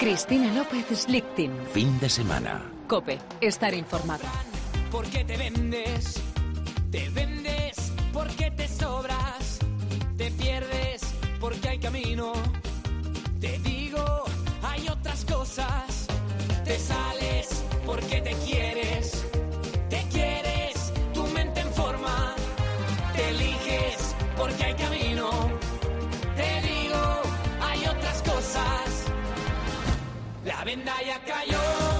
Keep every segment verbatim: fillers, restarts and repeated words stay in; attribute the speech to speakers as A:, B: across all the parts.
A: Cristina López Slichting.
B: Fin de semana.
A: COPE. Estar informado.
C: ¿Por qué te vendes? Te vendes porque te sobras. Te pierdes porque hay camino. Te digo, hay otras cosas. Te sales porque te quieres. Te quieres, tu mente en forma. Te eliges porque hay camino. Te digo, hay otras cosas. La venda ya cayó.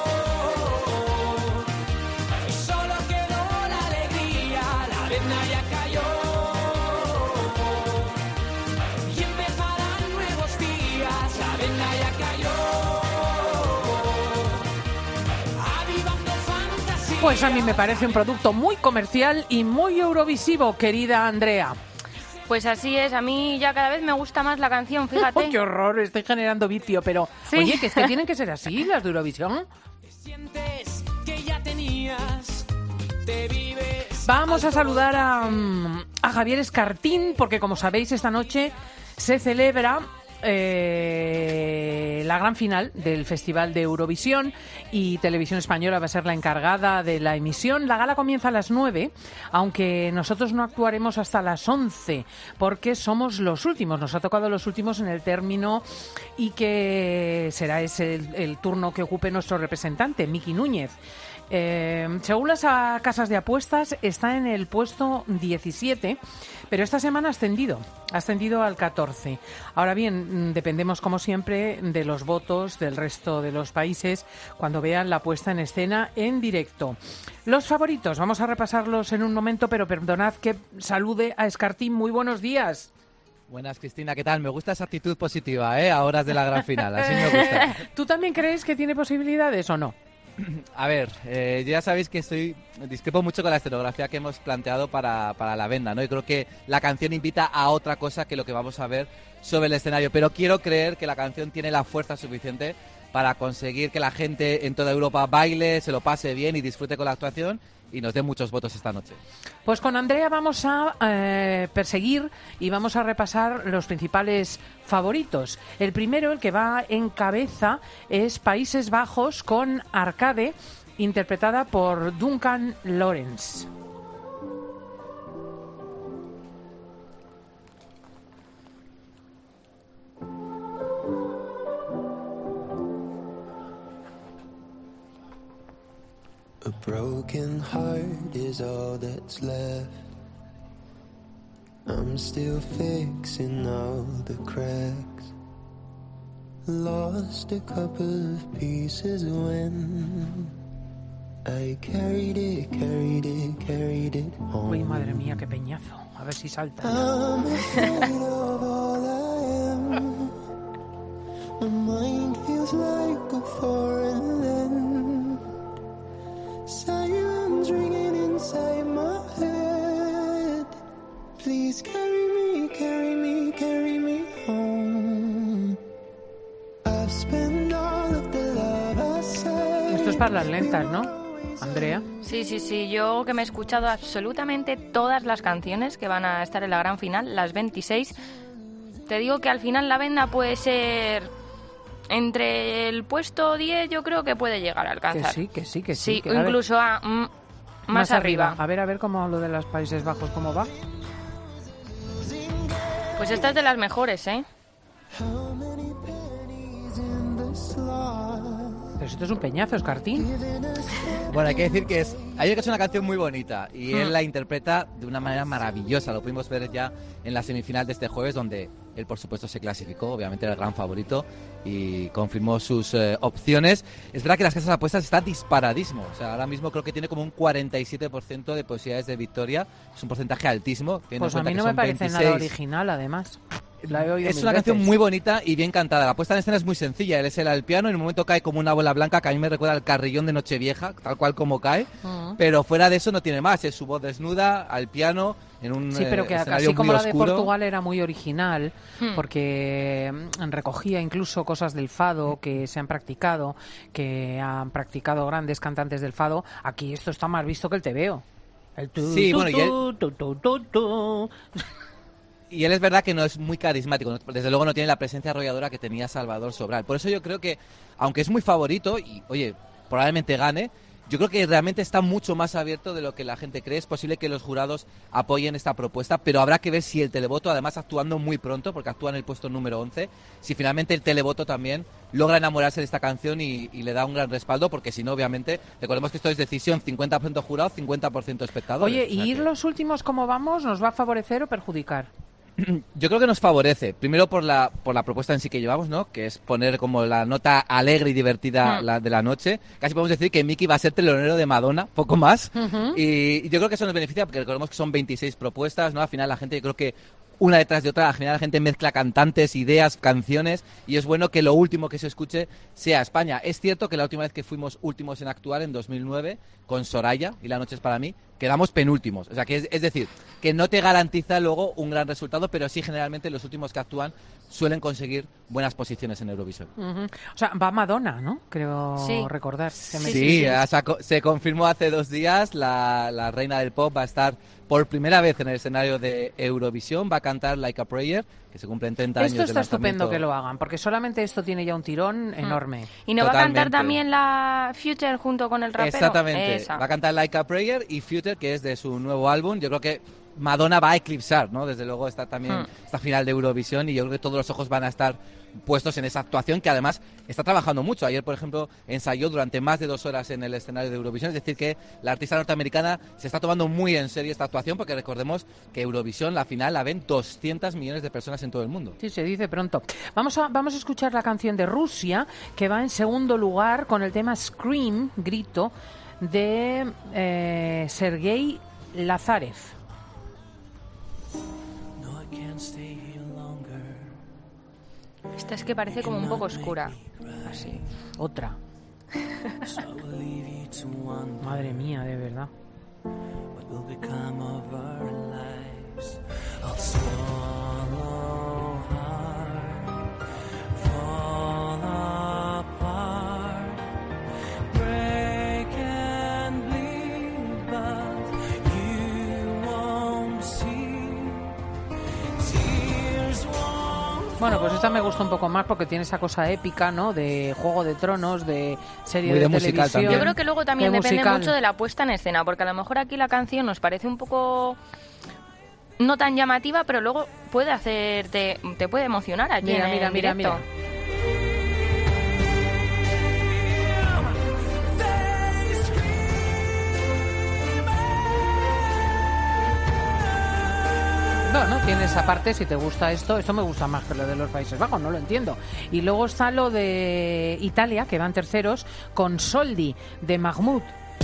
C: Y solo quedó la alegría. La venda ya cayó. Y empezarán nuevos días. La venda ya cayó. Avivando fantasía.
D: Pues a mí me parece un producto muy comercial y muy eurovisivo, querida Andrea.
E: Pues así es, a mí ya cada vez me gusta más la canción, fíjate.
D: ¡Qué horror! Estoy generando vicio, pero...
E: Sí.
D: Oye, que es que tienen que ser así, las de Eurovisión.
C: Sientes que ya tenías. Te vives.
D: Vamos a saludar a, a Javier Escartín, porque como sabéis, esta noche se celebra eh, la gran final del Festival de Eurovisión y Televisión Española va a ser la encargada de la emisión. La gala comienza a las nueve, aunque nosotros no actuaremos hasta las once, porque somos los últimos. Nos ha tocado los últimos en el término y que será ese el, el turno que ocupe nuestro representante, Miki Núñez. Eh, según las a, casas de apuestas, está en el puesto diecisiete, pero esta semana ha ascendido, ha ascendido al catorce. Ahora bien, dependemos como siempre de los votos del resto de los países cuando vean la puesta en escena en directo. Los favoritos, vamos a repasarlos en un momento, pero perdonad que salude a Escartín. Muy buenos días.
F: Buenas, Cristina, ¿qué tal? Me gusta esa actitud positiva, ¿eh? A horas de la gran final, así me gusta.
D: ¿Tú también crees que tiene posibilidades o no?
F: A ver, eh, ya sabéis que estoy discrepo mucho con la escenografía que hemos planteado para, para la venda, ¿no? Y creo que la canción invita a otra cosa que lo que vamos a ver sobre el escenario, pero quiero creer que la canción tiene la fuerza suficiente para conseguir que la gente en toda Europa baile, se lo pase bien y disfrute con la actuación y nos dé muchos votos esta noche.
D: Pues con Andrea vamos a eh, perseguir y vamos a repasar los principales favoritos. El primero, el que va en cabeza, es Países Bajos con Arcade, interpretada por Duncan Lawrence.
G: A broken heart is all that's left. I'm still fixing all the cracks. Lost a couple of pieces when I carried it, carried it, carried it home.
D: Uy, madre mía, qué peñazo. A ver si salta.
G: I'm afraid of all I am. My mind feels like a foreign land. Sirens ringing inside my head. Please carry me, carry me, carry me home. I've spent all of the love I said.
D: Esto es para las lentas, ¿no, Andrea?
E: Sí, sí, sí. Yo que me he escuchado absolutamente todas las canciones que van a estar en la gran final, las veintiséis. Te digo que al final la venda puede ser... Entre el puesto diez yo creo que puede llegar a alcanzar.
D: Que sí, que sí, que sí.
E: Sí,
D: que, a
E: incluso
D: ver,
E: a mm, más,
D: más
E: arriba.
D: arriba. A ver, a ver cómo lo de los Países Bajos, cómo va.
E: Pues esta es de las mejores, ¿eh?
D: Pero esto es un peñazo, Escartín.
F: Bueno, hay que decir que es, hay que es una canción muy bonita y él la interpreta de una manera maravillosa. Lo pudimos ver ya en la semifinal de este jueves, donde él, por supuesto, se clasificó, obviamente era el gran favorito y confirmó sus eh, opciones. Es verdad que las casas de apuestas está disparadísimo. O sea, ahora mismo creo que tiene como un cuarenta y siete por ciento de posibilidades de victoria. Es un porcentaje altísimo.
D: Pues a mí no me parece veintiséis. Nada original, además. La he oído
F: es
D: mil
F: una
D: veces.
F: canción muy bonita y bien cantada. La puesta en escena es muy sencilla. Él es el al piano y en un momento cae como una bola blanca que a mí me recuerda al carrillón de Nochevieja, tal cual como cae. Uh-huh. Pero fuera de eso no tiene más. Es su voz desnuda al piano en un
D: sí, pero que
F: eh,
D: así como
F: muy
D: la
F: oscuro.
D: De Portugal era muy original,
E: hmm.
D: porque recogía incluso cosas del fado que se han practicado, que han practicado grandes cantantes del fado. Aquí esto está más visto que el tebeo. El tu,
F: sí,
D: tu,
F: bueno,
D: tu,
F: y él...
D: tu, tu, tu, tu.
F: y él es verdad que no es muy carismático, ¿no? Desde luego no tiene la presencia arrolladora que tenía Salvador Sobral. Por eso yo creo que, aunque es muy favorito y, oye, probablemente gane, yo creo que realmente está mucho más abierto de lo que la gente cree. Es posible que los jurados apoyen esta propuesta, pero habrá que ver si el televoto, además actuando muy pronto, porque actúa en el puesto número once, si finalmente el televoto también logra enamorarse de esta canción y, y le da un gran respaldo, porque si no, obviamente, recordemos que esto es decisión cincuenta por ciento jurado, cincuenta por ciento espectadores.
D: Oye,
F: O sea
D: ¿y ir
F: que-
D: los últimos como vamos nos va a favorecer o perjudicar?
F: Yo creo que nos favorece, primero por la por la propuesta en sí que llevamos, ¿no? Que es poner como la nota alegre y divertida
E: Mm.
F: la, de la noche. Casi podemos decir que Miki va a ser telonero de Madonna, poco más.
D: Ujú.
F: y, y yo creo que eso nos beneficia porque recordemos que son veintiséis propuestas, ¿no? Al final la gente, yo creo que una detrás de otra, al final la gente mezcla cantantes, ideas, canciones, y es bueno que lo último que se escuche sea España. Es cierto que la última vez que fuimos últimos en actuar, en dos mil nueve, con Soraya y La noche es para mí, quedamos penúltimos. O sea, que es, es decir, que no te garantiza luego un gran resultado, pero sí generalmente los últimos que actúan suelen conseguir buenas posiciones en Eurovisión.
D: Ujú. O sea, va Madonna, ¿no? Creo
E: Sí.
D: recordar. que me-
F: Sí,
E: sí, sí.
F: ya saco- se confirmó hace dos días, la, la reina del pop va a estar por primera vez en el escenario de Eurovisión, va a cantar Like a Prayer, que se cumplen treinta años
D: Esto
F: del
D: está estupendo
F: lanzamiento.
D: que lo hagan, porque solamente esto tiene ya un tirón enorme.
E: ¿Y no va a cantar
F: Totalmente.
E: también la Future junto con el rapero?
F: Exactamente,
E: Esa.
F: va a cantar Like a Prayer y Future, que es de su nuevo álbum. Yo creo que Madonna va a eclipsar, ¿no? Desde luego está también
E: Hmm.
F: esta final de Eurovisión y yo creo que todos los ojos van a estar puestos en esa actuación que además está trabajando mucho. Ayer, por ejemplo, ensayó durante más de dos horas en el escenario de Eurovisión, es decir que la artista norteamericana se está tomando muy en serio esta actuación porque recordemos que Eurovisión, la final, la ven doscientos millones de personas en todo el mundo.
D: Sí, se dice pronto. Vamos a, vamos a escuchar la canción de Rusia, que va en segundo lugar con el tema Scream, grito, de eh, Sergei Lazarev.
C: No, I can't stay here longer.
E: Esta es que parece como un poco oscura. Así.
D: Otra.
C: So I will leave you to wonder
D: Madre mía, de verdad.
C: what will become of our lives. I'll swallow hard, fall apart, break and bleed, but you won't see. Tears won't.
D: Bueno, pues esta me gusta un poco más porque tiene esa cosa épica, ¿no? De Juego de Tronos, de serie
F: Muy
D: de,
F: de musical
D: televisión.
F: también.
E: Yo creo que luego también
D: de
E: depende
D: musical.
E: mucho de la puesta en escena, porque a lo mejor aquí la canción nos parece un poco no tan llamativa, pero luego puede hacerte, te puede emocionar allí
D: Mira,
E: en
D: mira,
E: el
D: mira,
E: directo.
D: mira. No, no, tiene esa parte, si te gusta esto, esto me gusta más que lo de los Países Bajos, no lo entiendo. Y luego está lo de Italia, que van terceros, con Soldi, de Mahmoud.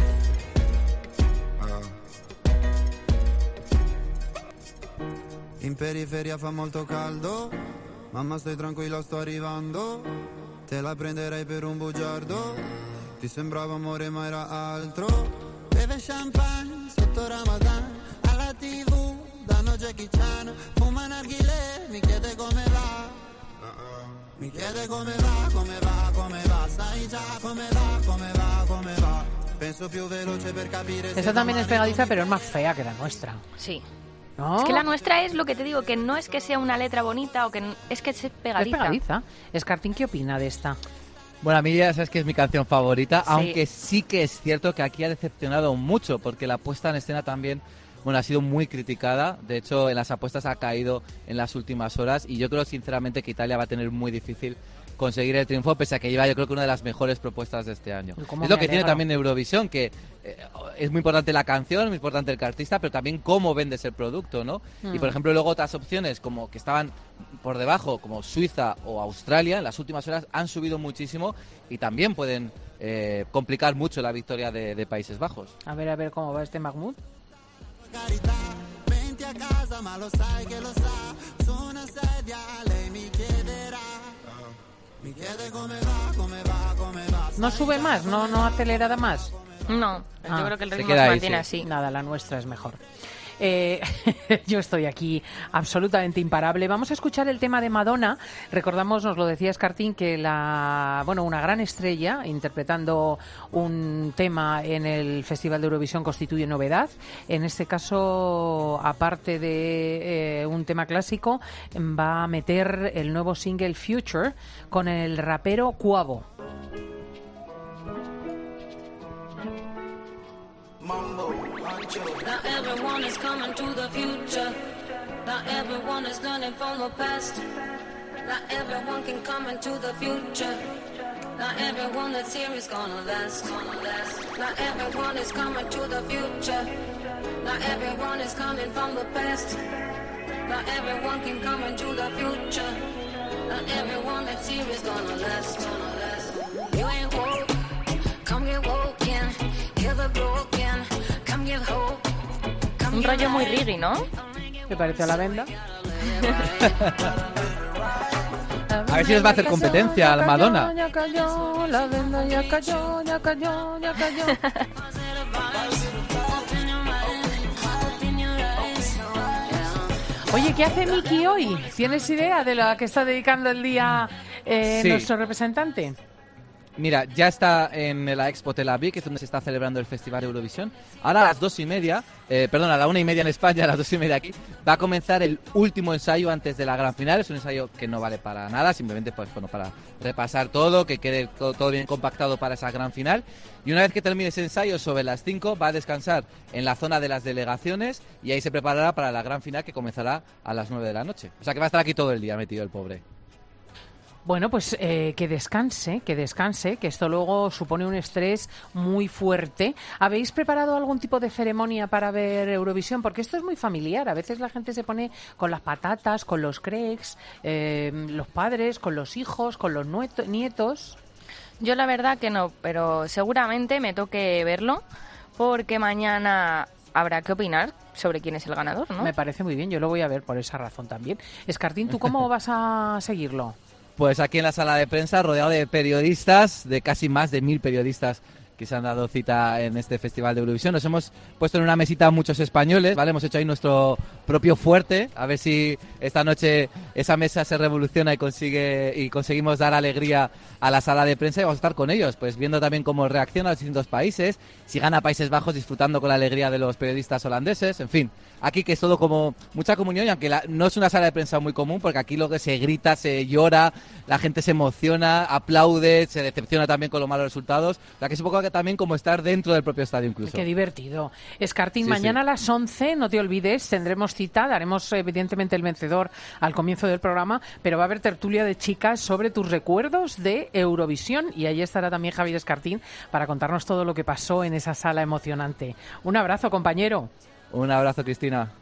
B: In periferia fa molto caldo, mamma stai tranquilla sto arrivando, te la prenderei per un bugiardo, ti sembrava amore ma era altro, beve champagne sotto Ramadan, alla tv danno Jackie Chan, fuma narghile, mi chiede come va, mi chiede come va, come va, come va, sai già come va, come va, come va, penso più veloce per capire se
D: Esta también es
B: domani
D: pegadiza,
B: tu mi
D: pero es más fea que la nuestra.
E: Sí.
D: ¿No?
E: Es que la nuestra es lo que te digo, que no es que sea una letra bonita o que n- es que es pegadiza.
D: Es pegadiza. Escartín, ¿qué opina de esta?
F: Bueno, a mí ya sabes que es mi canción favorita, aunque sí que es cierto que aquí ha decepcionado mucho, porque la puesta en escena también, bueno, ha sido muy criticada. De hecho, en las apuestas ha caído en las últimas horas y yo creo sinceramente que Italia va a tener muy difícil conseguir el triunfo, pese a que lleva yo creo que una de las mejores propuestas de este año.
D: Y cómo
F: Es lo
D: me
F: que tiene
D: alegro.
F: también Eurovisión, que eh, es muy importante la canción, muy importante el artista, pero también cómo vendes el producto, ¿no?
D: Mm.
F: Y por ejemplo, luego otras opciones como que estaban por debajo, como Suiza o Australia, en las últimas horas han subido muchísimo y también pueden eh, complicar mucho la victoria de, de Países Bajos.
D: A ver, a ver cómo va este Mahmoud.
B: carità, venti a casa ma lo sai che lo sa, su una sedia lei mi chiederà, mi chiede come va, come va, come va.
D: ¿No sube más? ¿No, no acelera más?
E: No,
D: Ah,
E: yo creo que el
F: se
E: ritmo
F: queda
E: se
F: ahí,
E: mantiene
F: sí.
E: así.
D: Nada, la nuestra es mejor. Eh, yo estoy aquí absolutamente imparable. Vamos a escuchar el tema de Madonna. Recordamos, nos lo decía Escartín, que la, bueno, una gran estrella interpretando un tema en el Festival de Eurovisión constituye novedad. En este caso, aparte de eh, un tema clásico, va a meter el nuevo single Future con el rapero Quavo.
H: Now everyone is coming to the future. Now everyone is learning from the past. Now everyone can come into the future. Now everyone that's here is gonna last. Now everyone is coming to the future. Now everyone is coming from the past. Now everyone can come into the future. Now everyone that's here is gonna last. You ain't woke, come get woken. Hear the broken, come get hope.
E: Un rollo muy reggae, ¿no?
D: ¿Te parece a la venda?
F: A ver si les va a hacer competencia a la Madonna.
D: Ya cayó, la venda ya cayó, ya cayó, ya cayó. Oye, ¿qué hace Miki hoy? ¿Tienes idea de lo que está dedicando el día eh,
F: Sí.
D: nuestro representante?
F: Mira, ya está en la Expo Tel Aviv, que es donde se está celebrando el Festival de Eurovisión. Ahora a las dos y media, eh, perdón, a la una y media en España, a las dos y media aquí, va a comenzar el último ensayo antes de la gran final. Es un ensayo que no vale para nada, simplemente pues bueno, para repasar todo, que quede todo, todo bien compactado para esa gran final. Y una vez que termine ese ensayo, sobre las cinco, va a descansar en la zona de las delegaciones y ahí se preparará para la gran final, que comenzará a las nueve de la noche. O sea que va a estar aquí todo el día metido el pobre.
D: Bueno, pues eh, que descanse, que descanse, que esto luego supone un estrés muy fuerte. ¿Habéis preparado algún tipo de ceremonia para ver Eurovisión? Porque esto es muy familiar. A veces la gente se pone con las patatas, con los crepes, eh, los padres, con los hijos, con los nueto- nietos.
E: Yo la verdad que no, pero seguramente me toque verlo porque mañana habrá que opinar sobre quién es el ganador, ¿no?
D: Me parece muy bien, yo lo voy a ver por esa razón también. Escartín, ¿tú cómo vas a seguirlo?
F: Pues aquí en la sala de prensa, rodeado de periodistas, de casi más de mil periodistas que se han dado cita en este Festival de Eurovisión. Nos hemos puesto en una mesita muchos españoles, ¿vale? Hemos hecho ahí nuestro propio fuerte, a ver si esta noche esa mesa se revoluciona y consigue y conseguimos dar alegría a la sala de prensa, y vamos a estar con ellos, pues viendo también cómo reaccionan los distintos países, si gana Países Bajos, disfrutando con la alegría de los periodistas holandeses, en fin. Aquí que es todo como mucha comunión, y aunque la, no es una sala de prensa muy común, porque aquí lo que se grita, se llora, la gente se emociona, aplaude, se decepciona también con los malos resultados. O sea que es un poco que también como estar dentro del propio estadio incluso.
D: Qué divertido. Escartín,
F: Sí,
D: mañana
F: sí.
D: a las once, no te olvides, tendremos cita, daremos evidentemente el vencedor al comienzo del programa, pero va a haber tertulia de chicas sobre tus recuerdos de Eurovisión, y ahí estará también Javier Escartín para contarnos todo lo que pasó en esa sala emocionante. Un abrazo, compañero.
F: Un abrazo, Cristina.